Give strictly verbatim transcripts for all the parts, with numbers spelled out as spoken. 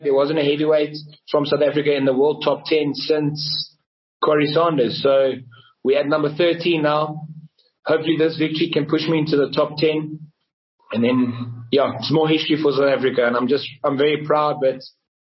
There wasn't a heavyweight from South Africa in the world top ten since Corey Sanders. So we're at number thirteen now. Hopefully this victory can push me into the top ten. And then, yeah, it's more history for South Africa. And I'm just, I'm very proud, but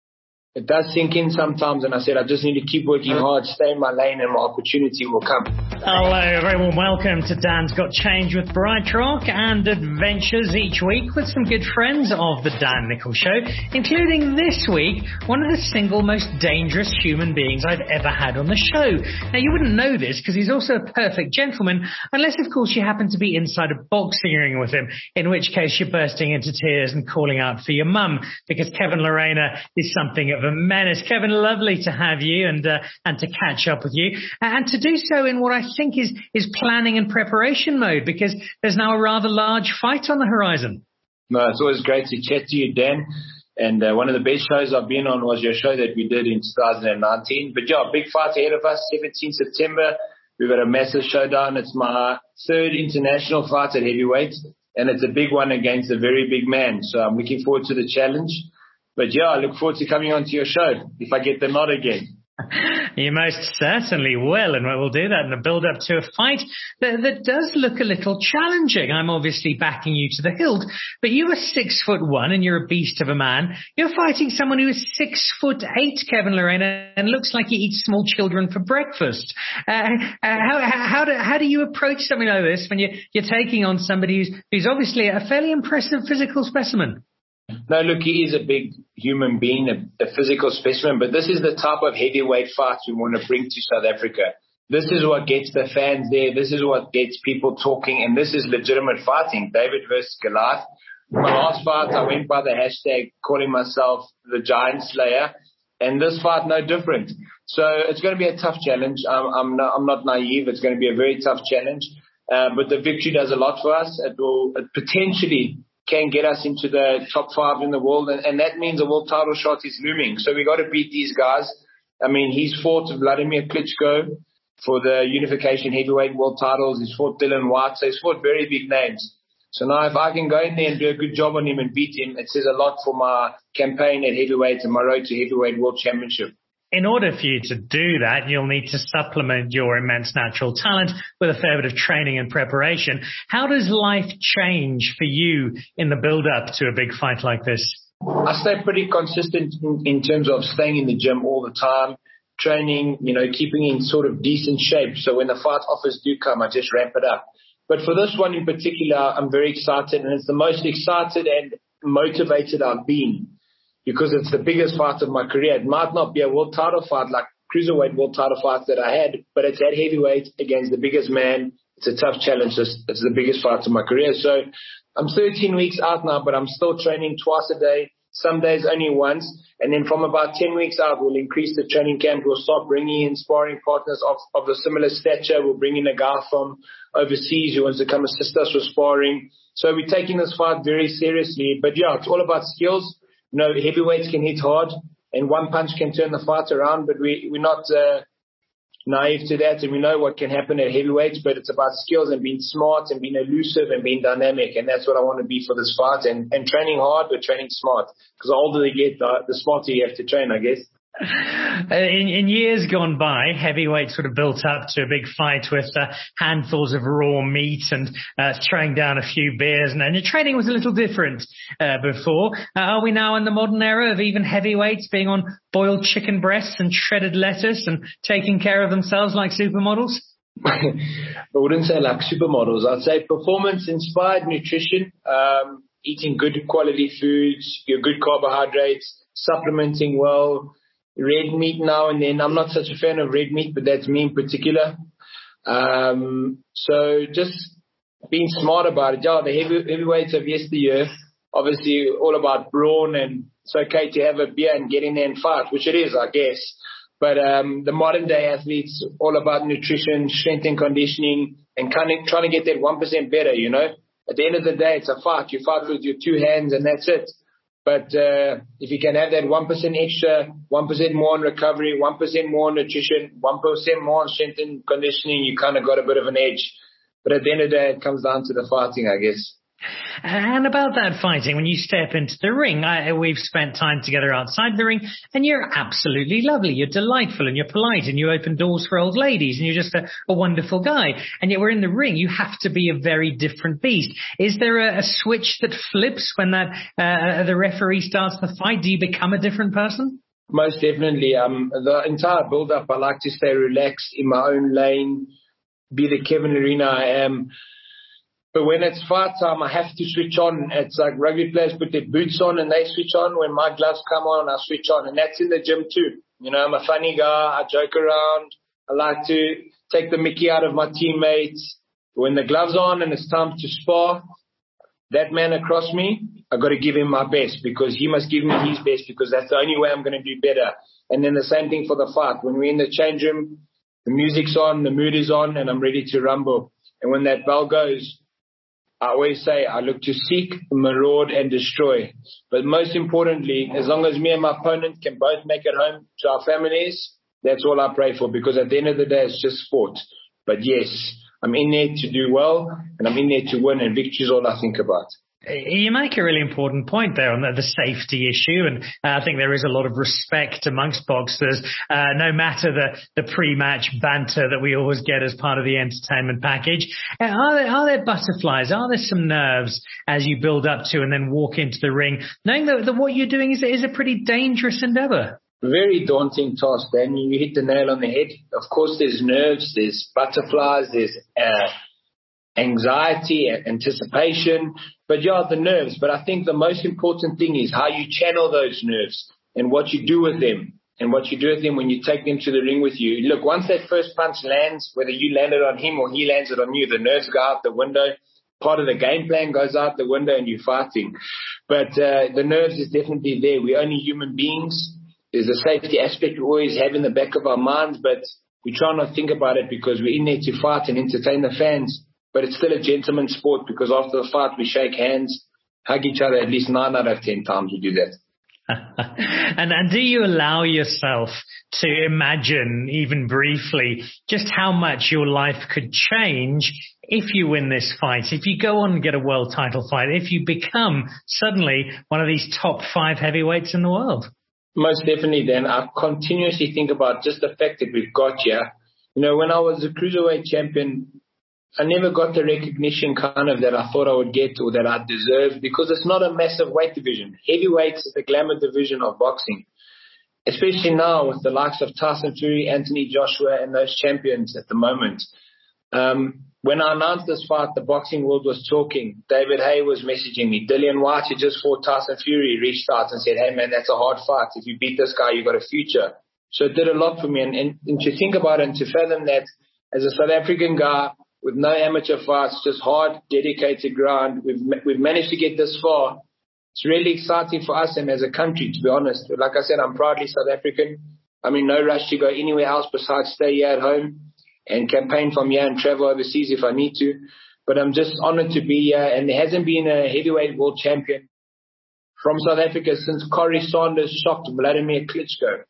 it does sink in sometimes, and I said I just need to keep working hard, stay in my lane, and my opportunity will come. Hello, very warm welcome to Dan's Got Change with BrightRock and adventures each week with some good friends of the Dan Nicholl Show, including this week, one of the single most dangerous human beings I've ever had on the show. Now, you wouldn't know this because he's also a perfect gentleman, unless, of course, you happen to be inside a boxing ring with him, in which case you're bursting into tears and calling out for your mum, because Kevin Lerena is something of a menace. Kevin, lovely to have you and uh, and to catch up with you, and to do so in what I think is is planning and preparation mode, because there's now a rather large fight on the horizon. No, it's always great to chat to you, Dan. And uh, one of the best shows I've been on was your show that we did in two thousand nineteen. But yeah, big fight ahead of us, seventeenth September. We've got a massive showdown. It's my third international fight at heavyweight, and it's a big one against a very big man. So I'm looking forward to the challenge. But yeah, I look forward to coming onto your show if I get the nod again. You most certainly will, and we'll do that in the build-up to a fight that, that does look a little challenging. I'm obviously backing you to the hilt, but you are six foot one and you're a beast of a man. You're fighting someone who is six foot eight, Kevin Lerena, and looks like he eats small children for breakfast. Uh, uh, how, how, do, how do you approach something like this when you're, you're taking on somebody who's, who's obviously a fairly impressive physical specimen? No, look, he is a big human being, a, a physical specimen, but this is the type of heavyweight fights we want to bring to South Africa. This is what gets the fans there. This is what gets people talking, and this is legitimate fighting. David versus Goliath. My last fight, I went by the hashtag calling myself the Giant Slayer, and this fight, no different. So it's going to be a tough challenge. I'm, I'm, not, I'm not naive. It's going to be a very tough challenge, uh, but the victory does a lot for us. It will it potentially can get us into the top five in the world, and, and that means a world title shot is looming. So we got to beat these guys. I mean, he's fought Vladimir Klitschko for the unification heavyweight world titles. He's fought Dylan White, so he's fought very big names. So now if I can go in there and do a good job on him and beat him, it says a lot for my campaign at heavyweight and my road to heavyweight world championship. In order for you to do that, you'll need to supplement your immense natural talent with a fair bit of training and preparation. How does life change for you in the build-up to a big fight like this? I stay pretty consistent in, in terms of staying in the gym all the time, training, you know, keeping in sort of decent shape. So when the fight offers do come, I just ramp it up. But for this one in particular, I'm very excited, and it's the most excited and motivated I've been, because it's the biggest fight of my career. It might not be a world title fight like cruiserweight world title fights that I had, but it's at heavyweight against the biggest man. It's a tough challenge. It's, it's the biggest fight of my career. So I'm thirteen weeks out now, but I'm still training twice a day, some days only once. And then from about ten weeks out, we'll increase the training camp. We'll start bringing in sparring partners of, of a similar stature. We'll bring in a guy from overseas who wants to come assist us with sparring. So we're taking this fight very seriously. But yeah, it's all about skills. You know, heavyweights can hit hard, and one punch can turn the fight around, but we, we're not uh, naive to that, and we know what can happen at heavyweights, but it's about skills and being smart and being elusive and being dynamic, and that's what I want to be for this fight, and, and training hard, but training smart, because the older you get, the, the smarter you have to train, I guess. In, in years gone by, heavyweights would have built up to a big fight with uh, handfuls of raw meat and uh, throwing down a few beers, and, and your training was a little different uh, before. Uh, are we now in the modern era of even heavyweights being on boiled chicken breasts and shredded lettuce and taking care of themselves like supermodels? I wouldn't say like supermodels. I'd say performance-inspired nutrition, um, eating good quality foods, your good carbohydrates, supplementing well, red meat now and then. I'm not such a fan of red meat, but that's me in particular. Um, so just being smart about it. Yeah, the heavy, heavyweights of yesteryear, obviously all about brawn, and it's okay to have a beer and get in there and fight, which it is, I guess. But um, the modern day athletes, all about nutrition, strength and conditioning, and kind of trying to get that one percent better, you know. At the end of the day, it's a fight. You fight with your two hands and that's it. But uh, if you can have that one percent extra, one percent more on recovery, one percent more on nutrition, one percent more on strength and conditioning, you kind of got a bit of an edge. But at the end of the day, it comes down to the fighting, I guess. And about that fighting, when you step into the ring, I, we've spent time together outside the ring, and you're absolutely lovely. You're delightful, and you're polite, and you open doors for old ladies, and you're just a, a wonderful guy. And yet we're in the ring. You have to be a very different beast. Is there a, a switch that flips when that uh, the referee starts the fight? Do you become a different person? Most definitely. Um, the entire build-up, I like to stay relaxed in my own lane, be the Kevin Lerena I am. But when it's fight time, I have to switch on. It's like rugby players put their boots on and they switch on. When my gloves come on, I switch on. And that's in the gym too. You know, I'm a funny guy. I joke around. I like to take the mickey out of my teammates. When the gloves on and it's time to spar, that man across me, I got to give him my best because he must give me his best because that's the only way I'm going to do better. And then the same thing for the fight. When we're in the change room, the music's on, the mood is on, and I'm ready to rumble. And when that bell goes, I always say I look to seek, maraud, and destroy. But most importantly, as long as me and my opponent can both make it home to our families, that's all I pray for because at the end of the day, it's just sport. But yes, I'm in there to do well, and I'm in there to win, and victory is all I think about. You make a really important point there on the, the safety issue, and uh, I think there is a lot of respect amongst boxers, uh, no matter the, the pre-match banter that we always get as part of the entertainment package. Uh, are there, are there butterflies? Are there some nerves as you build up to and then walk into the ring, knowing that, that what you're doing is, is a pretty dangerous endeavor? Very daunting task, Dan. You hit the nail on the head. Of course, there's nerves, there's butterflies, there's uh, anxiety, anticipation, but yeah, the nerves. But I think the most important thing is how you channel those nerves and what you do with them and what you do with them when you take them to the ring with you. Look, once that first punch lands, whether you land it on him or he lands it on you, the nerves go out the window. Part of the game plan goes out the window and you're fighting. But uh, the nerves is definitely there. We're only human beings. There's a safety aspect we always have in the back of our minds, but we try not to think about it because we're in there to fight and entertain the fans. But it's still a gentleman's sport because after the fight, we shake hands, hug each other at least nine out of ten times we do that. and, and do you allow yourself to imagine, even briefly, just how much your life could change if you win this fight, if you go on and get a world title fight, if you become suddenly one of these top five heavyweights in the world? Most definitely, Dan. I continuously think about just the fact that we've got here. You know, when I was a cruiserweight champion, I never got the recognition kind of that I thought I would get or that I deserved because it's not a massive weight division. Heavyweight is the glamour division of boxing, especially now with the likes of Tyson Fury, Anthony Joshua, and those champions at the moment. Um, when I announced this fight, the boxing world was talking. David Haye was messaging me. Dillian White, who just fought Tyson Fury, reached out and said, hey, man, that's a hard fight. If you beat this guy, you've got a future. So it did a lot for me. And, and, and to think about it and to fathom that as a South African guy, with no amateur fights, just hard, dedicated grind. We've we've managed to get this far. It's really exciting for us and as a country, to be honest. Like I said, I'm proudly South African. I'm in no rush to go anywhere else besides stay here at home and campaign from here and travel overseas if I need to. But I'm just honored to be here. And there hasn't been a heavyweight world champion from South Africa since Corey Sanders shocked Vladimir Klitschko.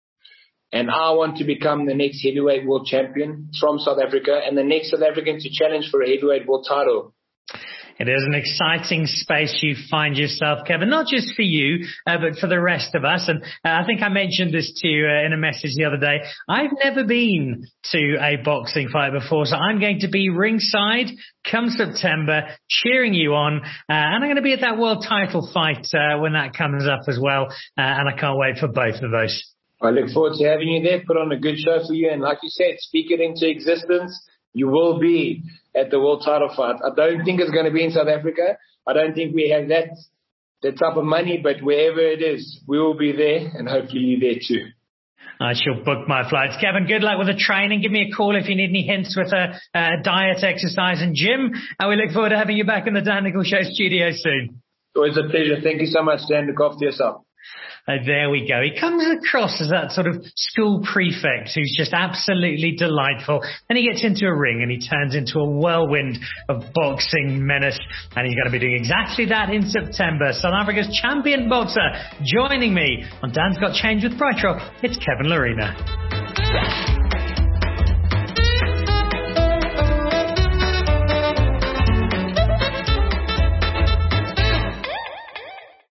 And I want to become the next heavyweight world champion from South Africa and the next South African to challenge for a heavyweight world title. It is an exciting space you find yourself, Kevin, not just for you, uh, but for the rest of us. And uh, I think I mentioned this to you uh, in a message the other day. I've never been to a boxing fight before, so I'm going to be ringside come September, cheering you on. Uh, and I'm going to be at that world title fight uh, when that comes up as well. Uh, and I can't wait for both of those. I look forward to having you there, put on a good show for you. And like you said, speak it into existence. You will be at the world title fight. I don't think it's going to be in South Africa. I don't think we have that, that type of money, but wherever it is, we will be there and hopefully you there too. I shall book my flights. Kevin, good luck with the training. Give me a call if you need any hints with a, a diet, exercise and gym. And we look forward to having you back in the Dan Nicholl Show studio soon. Always a pleasure. Thank you so much, Dan. Look after yourself. Uh, there we go. He comes across as that sort of school prefect who's just absolutely delightful. Then he gets into a ring and he turns into a whirlwind of boxing menace. And he's going to be doing exactly that in September. South Africa's champion boxer joining me on Dan's Got Change with Bright Rock. It's Kevin Lerena.